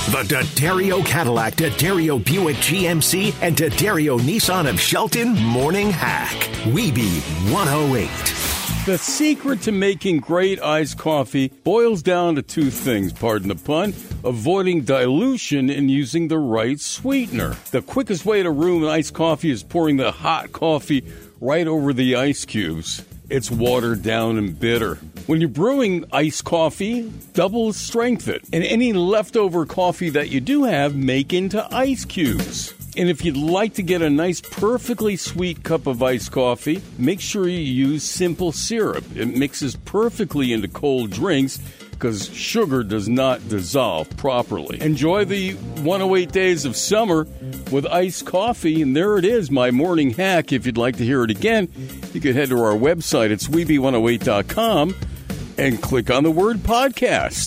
The D'Addario Cadillac, D'Addario Buick GMC, and D'Addario Nissan of Shelton Morning Hack. Weeby 108. The secret to making great iced coffee boils down to two things, pardon the pun: avoiding dilution and using the right sweetener. The quickest way to ruin iced coffee is pouring the hot coffee right over the ice cubes. It's watered down and bitter. When you're brewing iced coffee, double strength it. And any leftover coffee that you do have, make into ice cubes. And if you'd like to get a nice, perfectly sweet cup of iced coffee, make sure you use simple syrup. It mixes perfectly into cold drinks because sugar does not dissolve properly. Enjoy the 108 days of summer with iced coffee, and there it is, my morning hack. If you'd like to hear it again, you can head to our website. It's Weeby108.com and click on the word podcast.